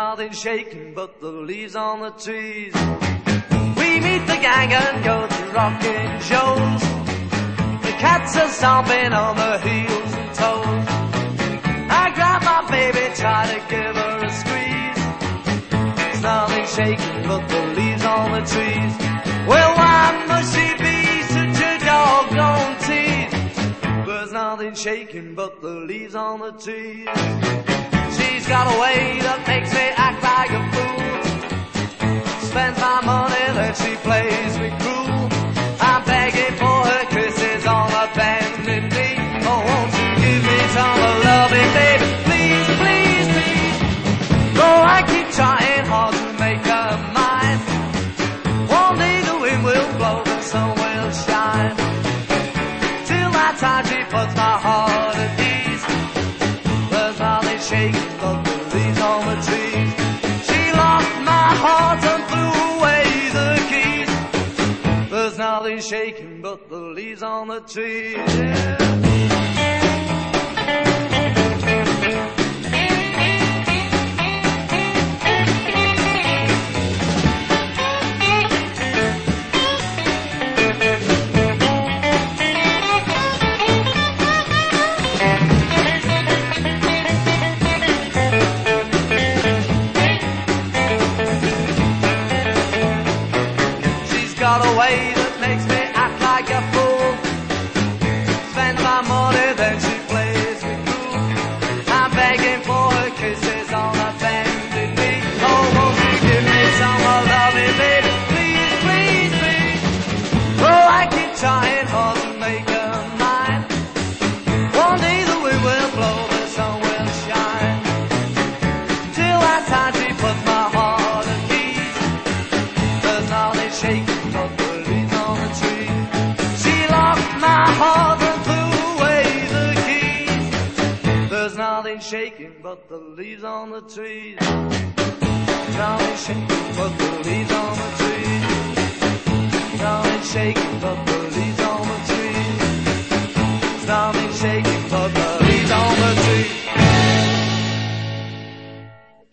nothing shaking but the leaves on the trees. We meet the gang and go to rocking shows. The cats are stomping on their heels and toes. I grab my baby, try to give her a squeeze. There's nothing shaking but the leaves on the trees. Well, why must she be such a doggone tease? There's nothing shaking but the leaves on the trees. She's got a way that makes me act like a fool. Spends my money, then she plays me cruel. I'm begging for her kisses on a bending knee. Oh, won't you give me some loving, baby? Please, please, please. Oh, I keep trying hard to make her mine. One day the wind will blow, the sun will shine. Till that time she puts my heart at ease. There's nothing shaking but the leaves on the trees. She locked my heart and threw away the keys. There's nothing shaking but the leaves on the trees. Yeah. Got a way that makes me act like a fool. Spend my money, then she plays me cool. I'm begging for her kisses on a bended knee. Oh, won't you give me some loving, baby? Please, please, please. Oh, I keep trying hard to make her mine. One day the wind will blow, the sun will shine. Till that time she puts my heart at ease. There's nothing shaking but the leaves on the tree. She locked my heart and threw away the keys. There's nothing shaking but the leaves on the trees. Nothing shaking but the leaves on the trees. Nothing shaking but the leaves on the trees. Nothing shaking.